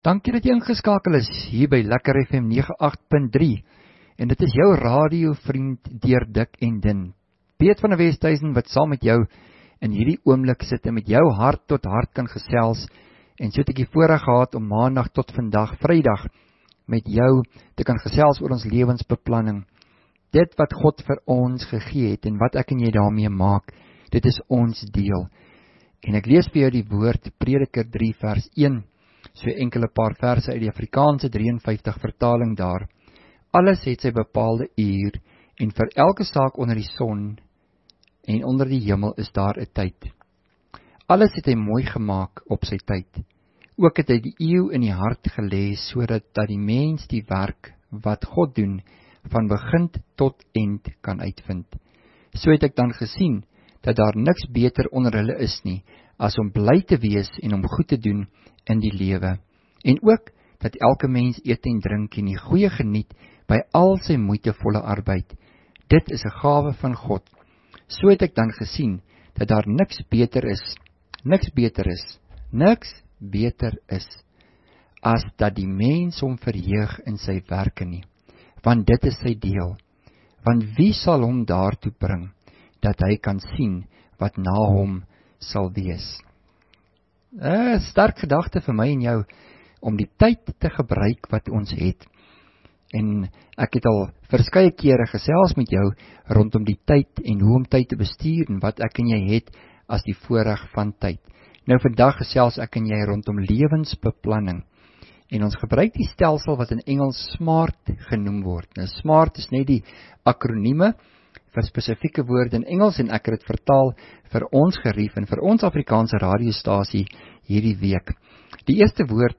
Dankie dat jy ingeskakel is hier by Lekker FM 98.3 en dit is jou radiovriend deur dik en dun. Piet van der Westhuizen wat saam met jou in hierdie oomblik sit en met jou hart tot hart kan gesels en so het ek die voorreg gehad om maandag tot vandag, Vrydag, met jou te kan gesels oor ons lewensbeplanning. Dit wat God vir ons gegee het en wat ek en jy daarmee maak, dit is ons deel. En ek lees vir jou die woord Prediker 3 vers 1, so enkele paar verse uit die Afrikaanse 53 vertaling daar. Alles het sy bepaalde uur, en vir elke saak onder die son en onder die hemel is daar 'n tyd. Alles het hy mooi gemaak op sy tyd. Ook het hy die eeu in die hart gelê, sodat die mens die werk wat God doen, van begin tot eind kan uitvind. So het ek dan gesien, dat daar niks beter onder hulle is nie, as om bly te wees en om goed te doen in die lewe. En ook, dat elke mens eet en drink en die goeie geniet, by al sy moeitevolle arbeid. Dit is 'n gawe van God. So het ek dan gesien, dat daar niks beter is, as dat die mens hom verheug in sy werke nie, want dit is sy deel. Want wie sal hom daartoe bring, dat hy kan sien, wat na hom sal wees? Sterk gedagte vir my en jou, om die tyd te gebruik wat ons het. En ek het al verskeie kere gesels met jou, rondom die tyd, en hoe om tyd te bestuur, en wat ek en jy het, as die voorreg van tyd. Nou vandag gesels ek en jy rondom lewensbeplanning, en ons gebruik die stelsel wat in Engels SMART genoem word. Nou SMART is net die akronieme, vir spesifieke woorde in Engels, en ek het dit vertaal vir ons gerief, en vir ons Afrikaanse radiostasie hierdie week. Die eerste woord,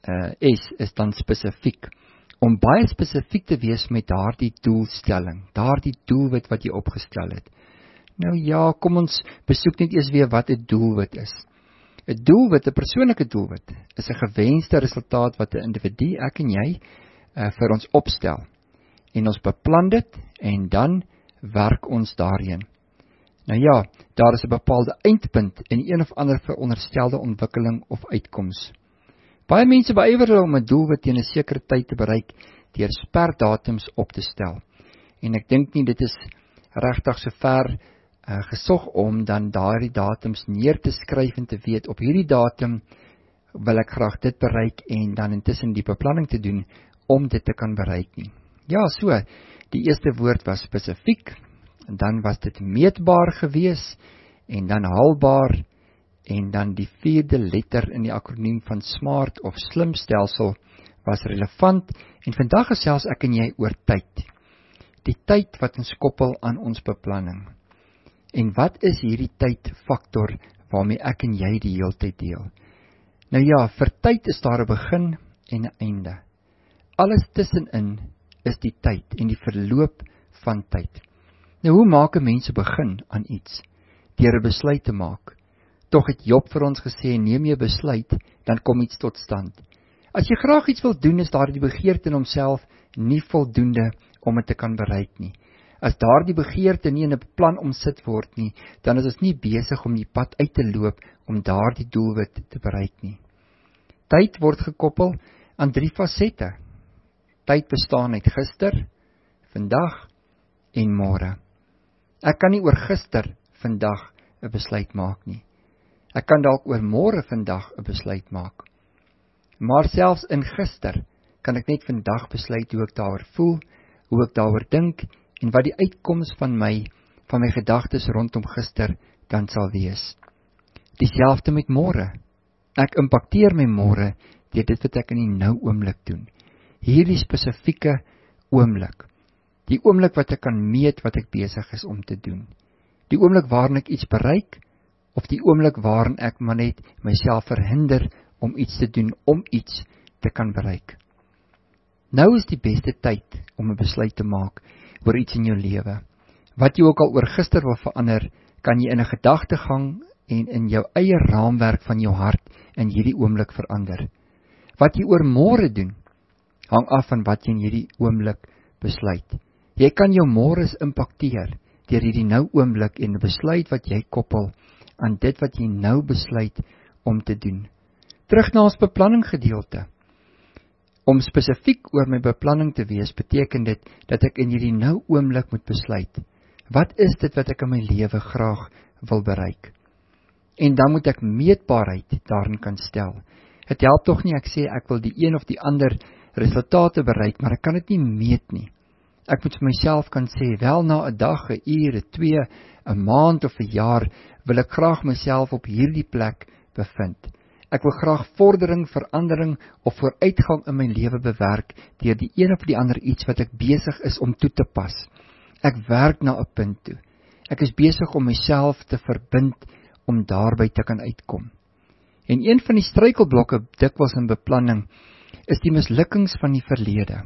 S, is dan spesifiek, om baie spesifiek te wees met daardie doelstelling, daardie doelwit wat jy opgestel het. Nou ja, kom ons besoek net eers weer wat 'n doelwit is. 'n Doelwit, 'n persoonlike doelwit, is 'n gewenste resultaat wat 'n individu, ek en jy, vir ons opstel. En ons beplan dit, en dan werk ons daarheen. Nou ja, daar is 'n bepaalde eindpunt in een of ander veronderstelde ontwikkeling of uitkoms. Baie mense beywer hulle om 'n doelwit teen 'n sekere tyd te bereik deur sperdatums op te stel. En ek dink nie dit is regtig so ver gesog om dan daardie datums neer te skryf en te weet, op hierdie datum wil ek graag dit bereik en dan intussen die beplanning te doen om dit te kan bereik nie. Ja, so, die eerste woord was spesifiek, en dan was dit meetbaar gewees, en dan haalbaar, en dan die vierde letter in die akroniem van SMART of slim stelsel was relevant, en vandag gesels ek en jy oor tyd. Die tyd wat ons koppel aan ons beplanning. En wat is hierdie tydfaktor waarmee ek en jy die heeltyd deel? Nou ja, vir tyd is daar 'n begin en 'n einde. Alles tussenin is die tyd en die verloop van tyd. Nou, hoe maak 'n mens 'n begin aan iets? Deur 'n besluit te maak. Tog het Job vir ons gesê, neem jy besluit, dan kom iets tot stand. As jy graag iets wil doen, is daar die begeerte in homself nie voldoende om dit te kan bereik nie. As daardie begeerte nie in 'n plan omsit word nie, dan is ons nie besig om die pad uit te loop om daardie doelwit te bereik nie. Tyd word gekoppel aan 3 fasette. Tyd bestaan uit gister, vandag en môre. Ek kan nie oor gister, vandag 'n besluit maak nie. Ek kan dalk oor môre, vandag 'n besluit maak. Maar selfs in gister kan ek net vandag besluit hoe ek daaroor voel, hoe ek daaroor dink en wat die uitkoms van my gedagtes rondom gister dan sal wees. Dieselfde met môre. Ek impakteer my môre deur dit wat ek in die nou oomblik doen. Hierdie spesifieke oomblik. Die oomblik wat ek kan meet wat ek besig is om te doen. Die oomblik waarin ek iets bereik, of die oomblik waarin ek maar net myself verhinder om iets te doen, om iets te kan bereik. Nou is die beste tyd om 'n besluit te maak oor iets in jou lewe. Wat jy ook al oor gister wil verander, kan jy in 'n gedagtegang en in jou eie raamwerk van jou hart in hierdie oomblik verander. Wat jy oor môre doen, hang af van wat jy in hierdie oomblik besluit. Jy kan jou môres impakteer deur hierdie nou oomblik en 'n besluit wat jy koppel aan dit wat jy nou besluit om te doen. Terug na ons beplanning gedeelte. Om spesifiek oor my beplanning te wees, beteken dit dat ek in hierdie nou oomblik moet besluit, wat is dit wat ek in my lewe graag wil bereik? En dan moet ek meetbaarheid daarin kan stel. Het help tog nie ek sê ek wil die een of die ander resultate bereik, maar ek kan dit nie meet nie. Ek moet vir myself kan sê, wel na 'n dag, 'n uur, 'n 2, 'n maand of 'n jaar, wil ek graag myself op hierdie plek bevind. Ek wil graag vordering, verandering of vooruitgang in my lewe bewerk deur die een of die ander iets wat ek besig is om toe te pas. Ek werk na 'n punt toe. Ek is besig om myself te verbind om daarby te kan uitkom. En een van die struikelblokke dikwels in beplanning is die mislukkings van die verlede.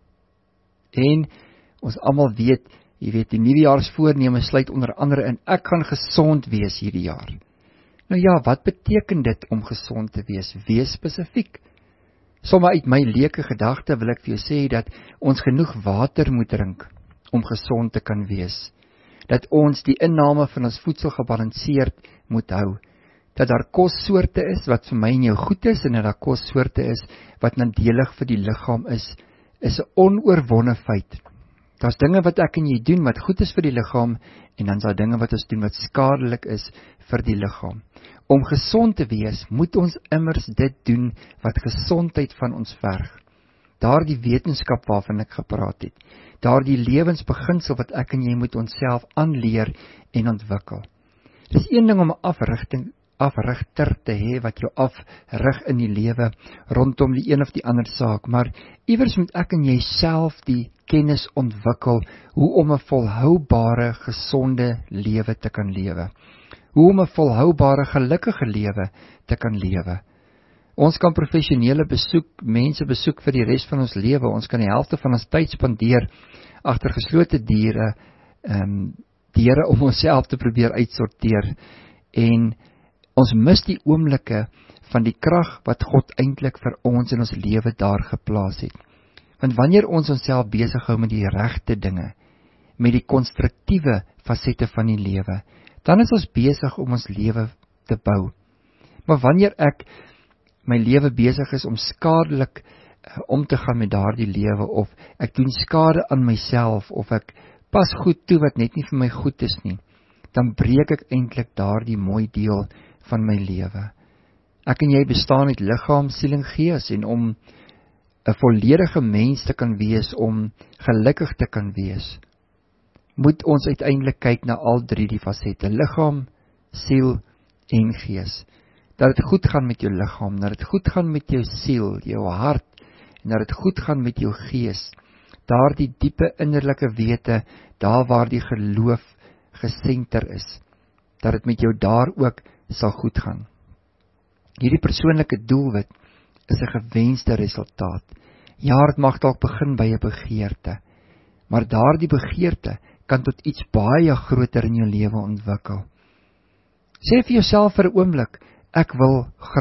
En ons almal weet, jy weet, die nuwejaarsvoorneme sluit onder andere in, ek gaan gesond wees hierdie jaar. Nou ja, wat beteken dit om gesond te wees? Wees spesifiek. Sommige uit my leuke gedagte wil ek vir jou sê dat ons genoeg water moet drink om gesond te kan wees. Dat ons die inname van ons voedsel gebalanseerd moet hou. Dat daar kossoorte is wat vir my en jou goed is en dat daar kossoorte is wat nadelig vir die liggaam is 'n onoorwonne feit. Daar's dinge wat ek en jy doen wat goed is vir die liggaam en dan is daar dinge wat ons doen wat skadelik is vir die liggaam. Om gesond te wees, moet ons immers dit doen wat gesondheid van ons verg. Daardie wetenskap waarvan ek gepraat het, daardie lewensbeginsel wat ek en jy moet onsself aanleer en ontwikkel. Dis een ding om 'n afrigter te hê wat jou afrig in die lewe rondom die een of die ander saak, maar iewers moet ek en jy self die kennis ontwikkel hoe om 'n volhoubare, gesonde lewe te kan lewe. Hoe om 'n volhoubare, gelukkige lewe te kan lewe. Ons kan professionele mense besoek vir die res van ons lewe. Ons kan die helfte van ons tyd spandeer agter geslote deure om onsself te probeer uitsorteer. En ons mis die oomblikke van die krag wat God eintlik vir ons in ons lewe daar geplaas het. Want wanneer ons onsself besig hou met die regte dinge, met die konstruktiewe fasette van die lewe, dan is ons besig om ons lewe te bou. Maar wanneer ek my lewe besig is om skadelik om te gaan met daardie lewe, of ek doen skade aan myself, of ek pas goed toe wat net nie vir my goed is nie, dan breek ek eintlik daardie mooi deel van my lewe. Ek en jy bestaan uit liggaam, siel en gees, en om 'n volledige mens te kan wees, om gelukkig te kan wees, moet ons uiteindelik kyk na al drie die fasette, liggaam, siel en gees. Dat dit goed gaan met jou liggaam, dat dit goed gaan met jou siel, jou hart, en dat dit goed gaan met jou gees. Daar die diepe innerlike wete, daar waar die geloof gesenter is, dat dit met jou daar ook sal goed gaan. Hierdie persoonlike doelwit is 'n gewenste resultaat. Ja, dit mag dalk begin by 'n begeerte, maar daardie begeerte kan tot iets baie groter in jou lewe ontwikkel. Sê vir jouself vir 'n oomblik, ek wil graag. ...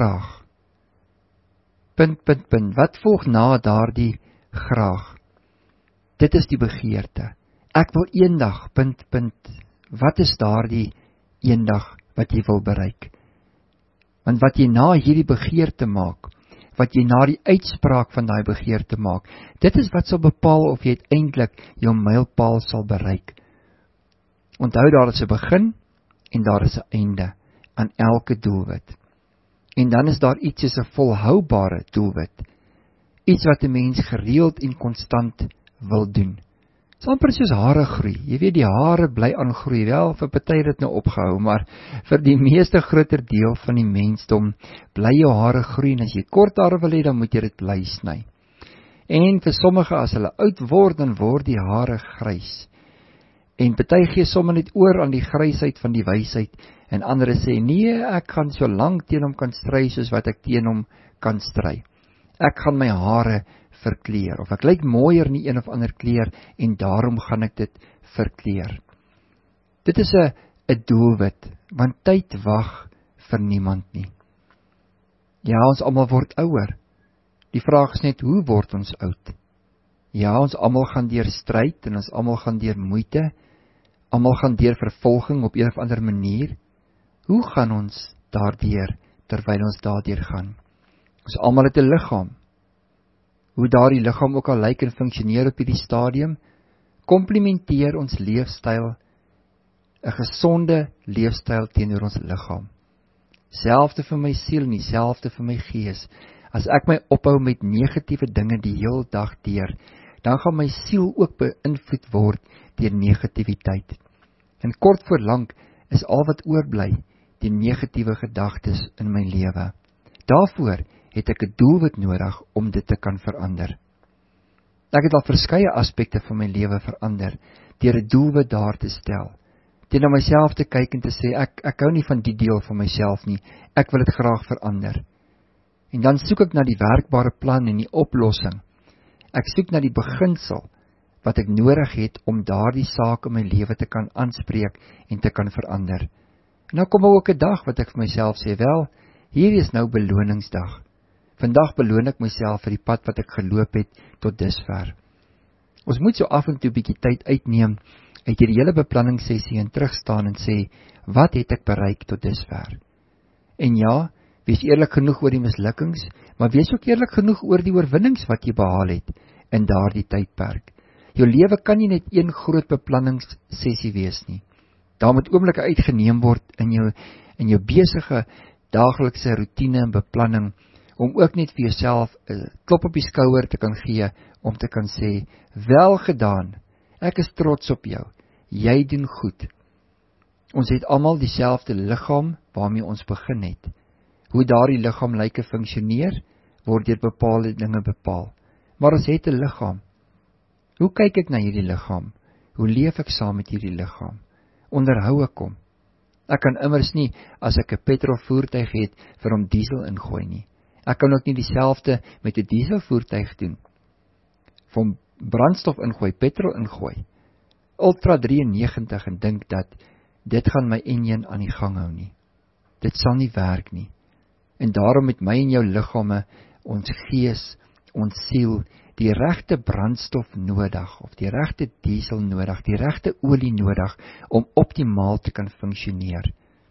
Wat volg na daardie graag? Dit is die begeerte. Ek wil eendag... Wat is daardie eendag wat jy wil bereik? Want wat jy na hierdie begeerte maak, wat jy na die uitspraak van daai begeerte maak, dit is wat sal bepaal of jy uiteindelik jou mylpaal sal bereik. Onthou, daar is 'n begin en daar is 'n einde aan elke doelwit. En dan is daar iets soos 'n volhoubare doelwit. Iets wat 'n mens gereeld en konstant wil doen. Dit is amper soos hare groei. Jy weet, die hare bly aangroei. Wel, vir party het dit nou opgehou, maar vir die meeste groter deel van die mensdom bly jou hare groei, en as jy kort hare wil hê, dan moet jy dit bly sny. En vir sommige, as hulle oud word, dan word die hare grys. En party gee sommer net oor aan die grysheid van die wysheid, en ander sê, nee, ek gaan so lank teen hom kan stry, soos wat ek teen hom kan stry. Ek gaan my hare verkleur, of ek lyk mooier in die een of ander kleur, en daarom gaan ek dit verkleur. Dit is 'n doelwit, want tyd wag vir niemand nie. Ja, ons almal word ouer. Die vraag is net, hoe word ons oud? Ja, ons almal gaan deur stryd, en ons almal gaan deur moeite, almal gaan deur vervolging op een of ander manier. Hoe gaan ons daardeur, terwyl ons daardeur gaan? Ons almal het 'n liggaam. hoe daardie liggaam ook al lyk en funksioneer op hierdie stadium, komplementeer ons leefstyl 'n gesonde leefstyl teenoor ons liggaam. Selfde vir my siel en dieselfde vir my gees. As ek my ophou met negatiewe dinge die heel dag deur, dan gaan my siel ook beïnvloed word deur negativiteit. En kort voor lank is al wat oorbly die negatiewe gedagtes in my lewe. Daarvoor het ek 'n doelwit nodig om dit te kan verander. Ek het al verskeie aspekte van my lewe verander deur 'n doelwit daar te stel. Deur na myself te kyk en te sê, ek hou nie van die deel van myself nie, ek wil dit graag verander. En dan soek ek na die werkbare plan en die oplossing. Ek soek na die beginsel wat ek nodig het om daardie saak in my lewe te kan aanspreek en te kan verander. En dan kom ook 'n dag wat ek vir myself sê, wel, hier is nou beloningsdag. Vandag beloon ek myself vir die pad wat ek geloop het tot dusver. Ons moet so af en toe 'n bietjie tyd uitneem uit hierdie hele beplanningssessie en terugstaan en sê, wat het ek bereik tot dusver? En ja, wees eerlik genoeg oor die mislukkings, maar wees ook eerlik genoeg oor die oorwinnings wat jy behaal het in daardie tydperk. Jou lewe kan nie net een groot beplanningssessie wees nie. Daar moet oomblikke uitgeneem word in jou besige daaglikse roetine en beplanning, om ook net vir jouself 'n klop op die skouer te kan gee, om te kan sê, wel gedaan, ek is trots op jou, jy doen goed. Ons het almal dieselfde liggaam waarmee ons begin het. Hoe daardie liggaam lyk en funksioneer, word deur bepaalde dinge bepaal. Maar ons het 'n liggaam. Hoe kyk ek na hierdie liggaam? Hoe leef ek saam met hierdie liggaam? Onderhou ek hom? Ek kan immers nie, as ek 'n petrolvoertuig het, vir hom diesel ingooi nie. Ek kan ook nie dieselfde met 'n dieselvoertuig doen. Vir hom brandstof ingooi, petrol ingooi. Ultra 93 en dink dat dit gaan my enjin aan die gang hou nie. Dit sal nie werk nie. En daarom met my en jou liggame, ons gees, ons siel, die regte brandstof nodig, of die regte diesel nodig, die regte olie nodig, om optimaal te kan funksioneer.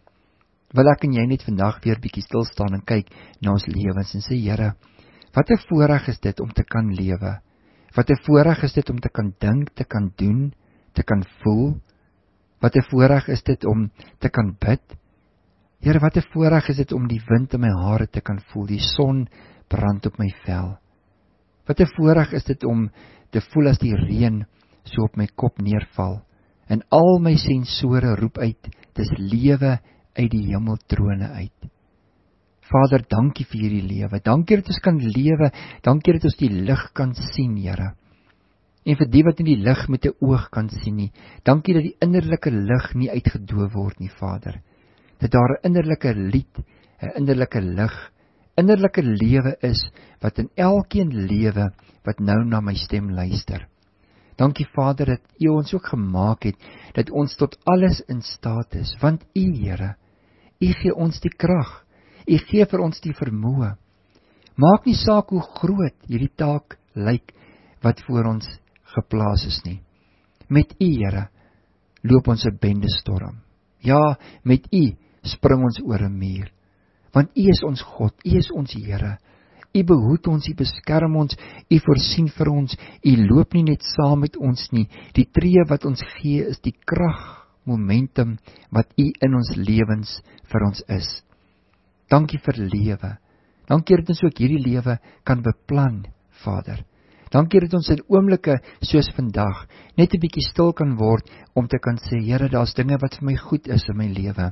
Wil ek en jy net vandag weer bietjie stil staan en kyk na ons lewens en sê, Here, wat 'n voorreg is dit om te kan lewe? Wat 'n voorreg is dit om te kan dink, te kan doen, te kan voel? Wat 'n voorreg is dit om te kan bid? Here, wat 'n voorreg is dit om die wind in my hare te kan voel, die son brand op my vel. Wat 'n voorreg is dit om te voel as die reën so op my kop neerval, en al my sensore roep uit, dis lewe uit die hemeltrone uit. Vader, dankie vir hierdie lewe, dankie dat ons kan lewe, dankie dat ons die lig kan sien, Here. En vir die wat nie die lig met 'n oog kan sien nie, dankie dat die innerlike lig nie uitgedoof word nie, Vader. Dat daar 'n innerlike lied, 'n innerlike lig, innerlike lewe is, wat in elkeen lewe, wat nou na my stem luister. Dankie Vader, dat U ons ook gemaak het, dat ons tot alles in staat is, want U, Here, U gee ons die krag, U gee vir ons die vermoë. Maak nie saak hoe groot hierdie taak lyk, wat voor ons geplaas is nie. Met U, Here, loop ons 'n bendestorm. Ja, met U spring ons oor 'n muur. Want U is ons God, U is ons Here. U behoed ons, U beskerm ons, U voorsien vir ons, U loop nie net saam met ons nie. Die tree wat ons gee is die krag, momentum wat U in ons lewens vir ons is. Dankie vir lewe. Dankie dat ons ook hierdie lewe kan beplan, Vader. Dankie dat ons in oomblikke soos vandag net 'n bietjie stil kan word om te kan sê, Here, daar's dinge wat vir my goed is in my lewe.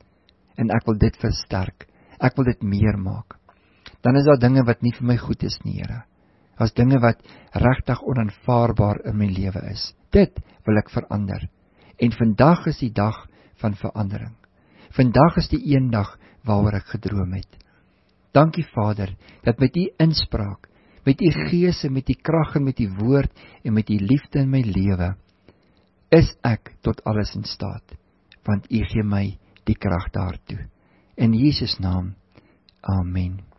En ek wil dit versterk. Ek wil dit meer maak. Dan is daar dinge wat nie vir my goed is nie, Here. Daar's dinge wat regtig onaanvaarbaar in my lewe is. Dit wil ek verander. En vandag is die dag van verandering. Vandag is die een dag waaroor ek gedroom het. Dankie Vader, dat met U inspraak, met U gees en met U krag en met U woord en met U liefde in my lewe, is ek tot alles in staat, want U gee my die krag daartoe. In Jesus naam, amen.